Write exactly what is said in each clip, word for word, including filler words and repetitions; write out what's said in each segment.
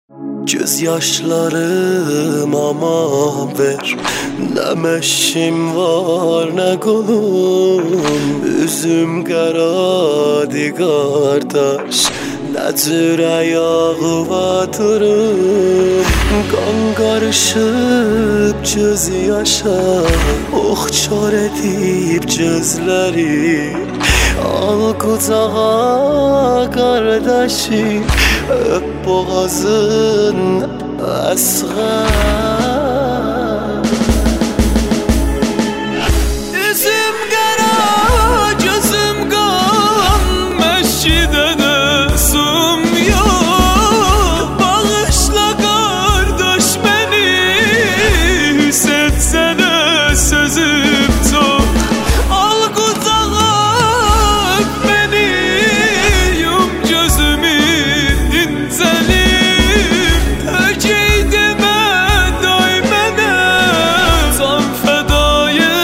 Gözyaşlarım aman ver, ne meşim var ne kolum. Üzüm qaradı qardaş, ne cür ayağı batırım. Qan qarışıb göz yaşa, oxçar edib gözləri. Al qucağa qardaşı, öp boğazın əsğər. Üzüm qara, gözüm qan, məşkidə də sum yox. Bağışla qardaş məni, hissetsənə sözüm çox. Al qucağa öp məni, yum gözümü incəlim. Təkey demə day mənə, can fədayı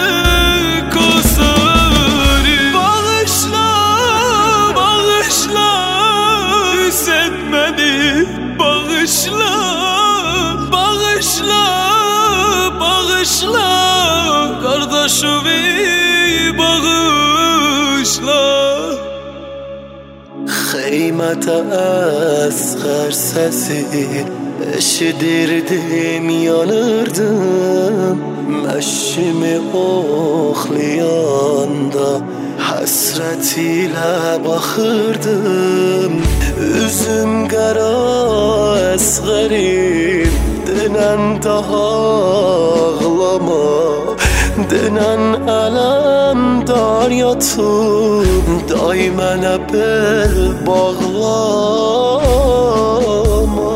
qosarı. Bağışla, bağışla, üsən məni. Bağışla, bağışla, bağışla, qardaşımı bağışla. Xeymətə əsğər səsi eşidirdim, yanırdım. Məşimi oxlayanda həsrət ilə baxırdım. Üzüm qara əsğərim, denən daha ağlama. Denən ələm dar yatım, day mənə bel bağlama.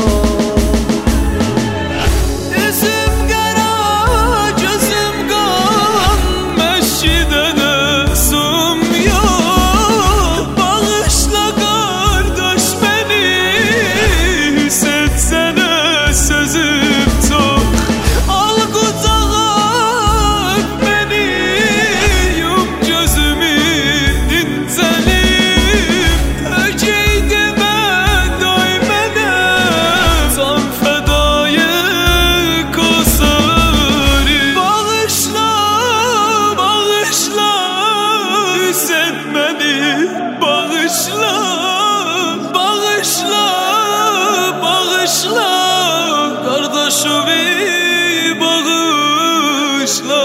Üzüm qara, gözüm qan, məşkidə də sum yox. Bağışla qardaş məni, hissetsənə sözüm çox. Al qucağa öp məni, yum gözümü incəlim. Təkey demə day mənə, can fədayı qosarı. Bağışla, bağışla, üsən məni. Bağışla, bağışla, bağışla, qardaşımı bağışla.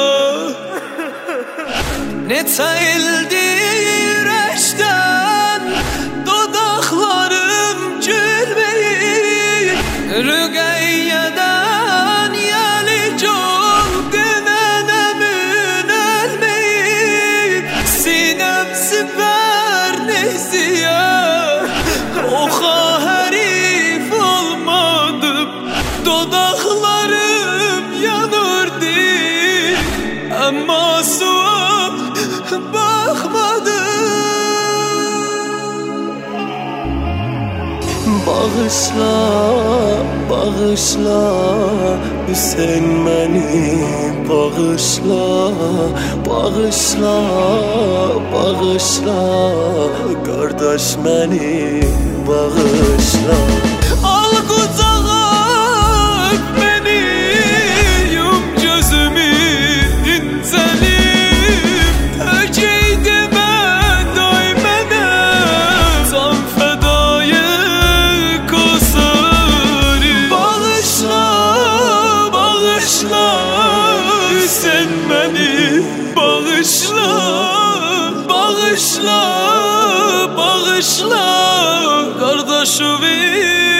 Neçə ildir eşdən dodaqlarım gülməyib. Rüqəyyədən yəlik ol denənəmin ölməyib. Sinəm sipər neyziyə, oxa hərif olmadım. Dodaqlarım yanırdı, əmma suya baxmadım. Bağışla, bağışla, Hüseyn məni. Bağışla, bağışla, bağışla, qardaş məni. Bağışla. Al qucağa öp məni, yum gözümü incəlim. Təkey demə day mənə, can fədayı qosarı. Bağışla, bağışla, üsən məni. Bağışla, bağışla, bağışla, qardaşımı